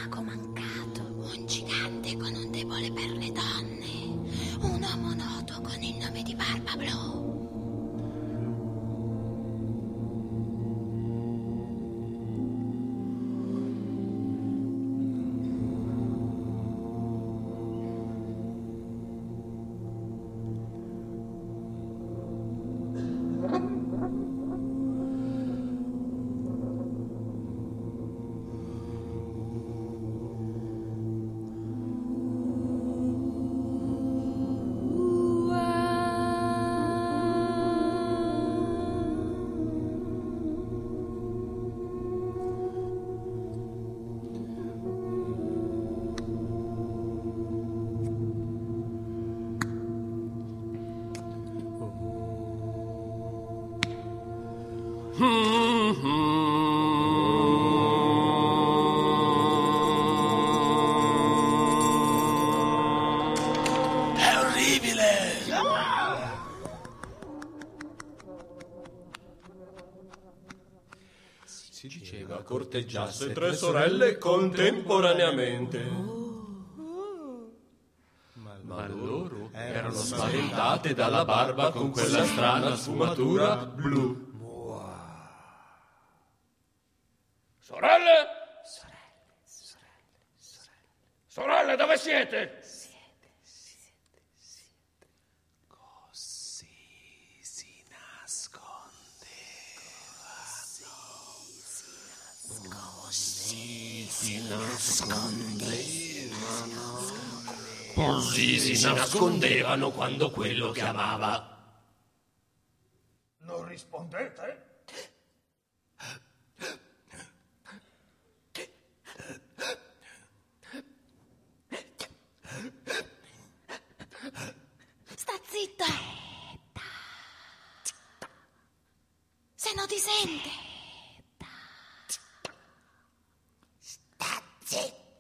mago mancato, un gigante con un debole per le donne, un uomo noto con il nome di Barba Blu. È orribile! Si diceva corteggiasse 3 sorelle contemporaneamente. Ma loro erano spaventate dalla barba con quella strana sfumatura blu. Sorelle! Sorelle, dove siete? Così si Così si nascondevano quando quello chiamava. Non rispondete? Sta zitto! Se non ti sente! Sta zitta!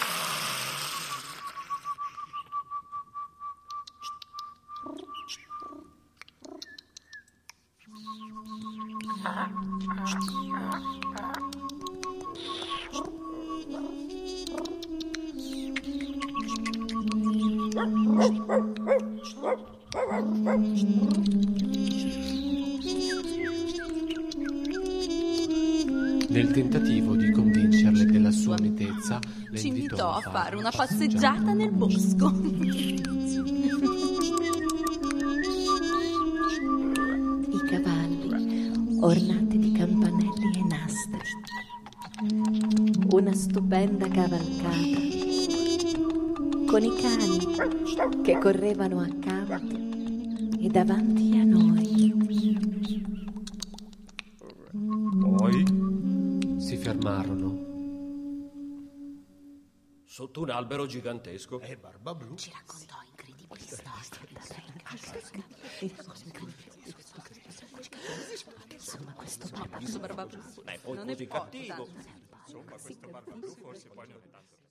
Nel tentativo di convincerle della sua mitezza, le Ci invitò a fare una passeggiata nel bosco. I cavalli ornati di campanelli e nastri. Una stupenda cavalcata con i cani che correvano accanto e davanti a noi. Poi si fermarono. Sotto un albero gigantesco. E Barba Blu? Ci raccontò incredibili storie. Insomma, questo Barba Blu Non è poi non così è poi cattivo. tanto. Insomma, questo Barba Blu forse poi non è tanto...